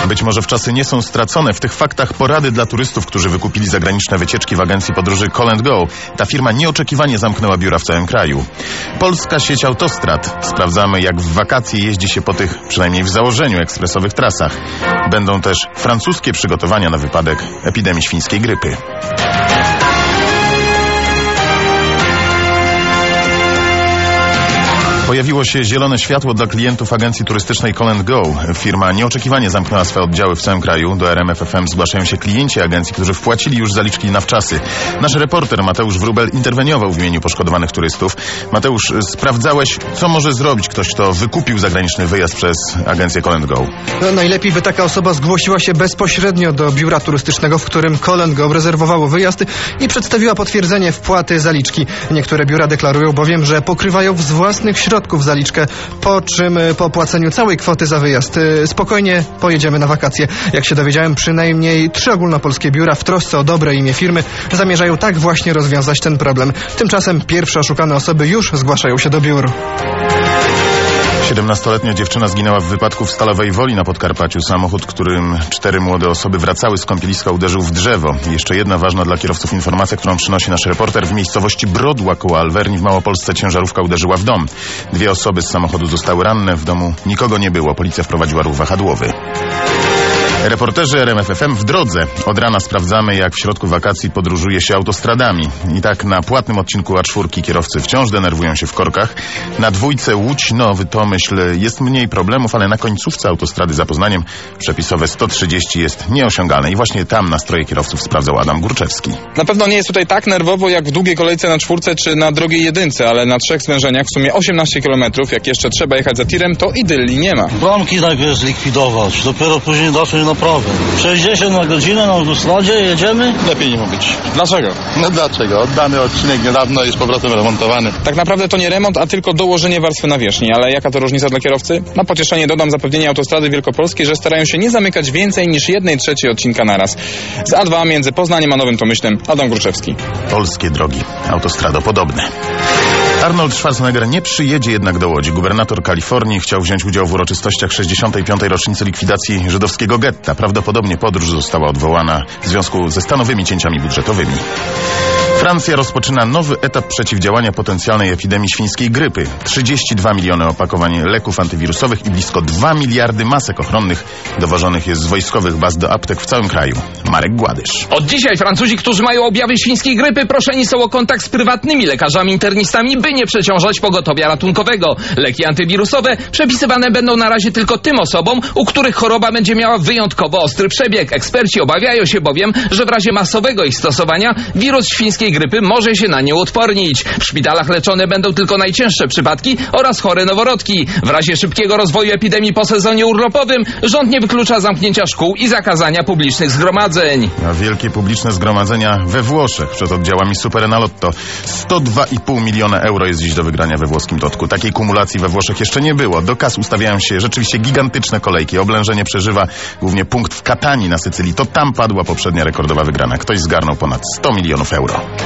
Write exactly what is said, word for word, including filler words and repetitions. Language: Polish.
Być może wczasy nie są stracone. W tych faktach porady dla turystów, którzy wykupili zagraniczne wycieczki w agencji podróży Call and Go. Ta firma nieoczekiwanie zamknęła biura w całym kraju. Polska sieć autostrad. Sprawdzamy, jak w wakacje jeździ się po tych, przynajmniej w założeniu, ekspresowych trasach. Będą też francuskie przygotowania na wypadek epidemii świńskiej grypy. Pojawiło się zielone światło dla klientów agencji turystycznej Call and Go. Firma nieoczekiwanie zamknęła swe oddziały w całym kraju. Do R M F F M zgłaszają się klienci agencji, którzy wpłacili już zaliczki na wczasy. Nasz reporter Mateusz Wróbel interweniował w imieniu poszkodowanych turystów. Mateusz, sprawdzałeś, co może zrobić ktoś, kto wykupił zagraniczny wyjazd przez agencję Call and Go? No, najlepiej by taka osoba zgłosiła się bezpośrednio do biura turystycznego, w którym Call and Go rezerwowało wyjazd i przedstawiła potwierdzenie wpłaty zaliczki. Niektóre biura deklarują bowiem, że pokrywają z własnych środków zaliczkę, po czym po płaceniu całej kwoty za wyjazd spokojnie pojedziemy na wakacje. Jak się dowiedziałem, przynajmniej trzy ogólnopolskie biura w trosce o dobre imię firmy zamierzają tak właśnie rozwiązać ten problem. Tymczasem pierwsze oszukane osoby już zgłaszają się do biur. siedemnastoletnia dziewczyna zginęła w wypadku w Stalowej Woli na Podkarpaciu. Samochód, którym cztery młode osoby wracały z kąpieliska, uderzył w drzewo. Jeszcze jedna ważna dla kierowców informacja, którą przynosi nasz reporter. W miejscowości Brodła koło Alwerni w Małopolsce ciężarówka uderzyła w dom. Dwie osoby z samochodu zostały ranne. W domu nikogo nie było. Policja wprowadziła ruch wahadłowy. Reporterzy R M F F M w drodze. Od rana sprawdzamy, jak w środku wakacji podróżuje się autostradami. I tak na płatnym odcinku A cztery kierowcy wciąż denerwują się w korkach. Na dwójce Łódź-Nowy Tomyśl jest mniej problemów, ale na końcówce autostrady za Poznaniem przepisowe sto trzydzieści jest nieosiągalne. I właśnie tam nastroje kierowców sprawdzał Adam Górczewski. Na pewno nie jest tutaj tak nerwowo jak w długiej kolejce na czwórce czy na drogiej jedynce, ale na trzech zwężeniach w sumie osiemnaście kilometrów, jak jeszcze trzeba jechać za tirem, to idylli nie ma. Bramki najpierw zlikwidować, dopiero później doszły na prawę. sześćdziesiąt na godzinę na autostradzie jedziemy? Lepiej nie ma być. Dlaczego? No dlaczego? Oddany odcinek niedawno jest z powrotem remontowany. Tak naprawdę to nie remont, a tylko dołożenie warstwy nawierzchni. Ale jaka to różnica dla kierowcy? Na pocieszenie dodam zapewnienie Autostrady Wielkopolskiej, że starają się nie zamykać więcej niż jednej trzeciej odcinka naraz. Z A dwa między Poznaniem a Nowym Tomyślem Adam Górczewski. Polskie drogi autostradopodobne. Arnold Schwarzenegger nie przyjedzie jednak do Łodzi. Gubernator Kalifornii chciał wziąć udział w uroczystościach sześćdziesiątej piątej rocznicy likwidacji żydowskiego getta. Prawdopodobnie podróż została odwołana w związku ze stanowymi cięciami budżetowymi. Francja rozpoczyna nowy etap przeciwdziałania potencjalnej epidemii świńskiej grypy. trzydzieści dwa miliony opakowań leków antywirusowych i blisko dwa miliardy masek ochronnych dowożonych jest z wojskowych baz do aptek w całym kraju. Marek Gładysz. Od dzisiaj Francuzi, którzy mają objawy świńskiej grypy, proszeni są o kontakt z prywatnymi lekarzami internistami, by nie przeciążać pogotowia ratunkowego. Leki antywirusowe przepisywane będą na razie tylko tym osobom, u których choroba będzie miała wyjątkowo ostry przebieg. Eksperci obawiają się bowiem, że w razie masowego ich stosowania wirus świńskiej grypy może się na nie uodpornić. W szpitalach leczone będą tylko najcięższe przypadki oraz chore noworodki. W razie szybkiego rozwoju epidemii po sezonie urlopowym rząd nie wyklucza zamknięcia szkół i zakazania publicznych zgromadzeń. A wielkie publiczne zgromadzenia we Włoszech przed oddziałami Super Enalotto. sto dwa i pół miliona euro jest dziś do wygrania we włoskim totku. Takiej kumulacji we Włoszech jeszcze nie było. Do kas ustawiają się rzeczywiście gigantyczne kolejki. Oblężenie przeżywa głównie punkt w Katanii na Sycylii. To tam padła poprzednia rekordowa wygrana. Ktoś zgarnął ponad sto milionów euro.